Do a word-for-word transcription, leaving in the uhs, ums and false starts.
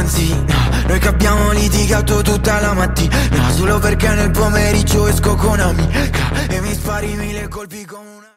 tavanzina. Noi che abbiamo litigato tutta la mattina, solo perché nel pomeriggio esco con amica e mi spari mille colpi con una...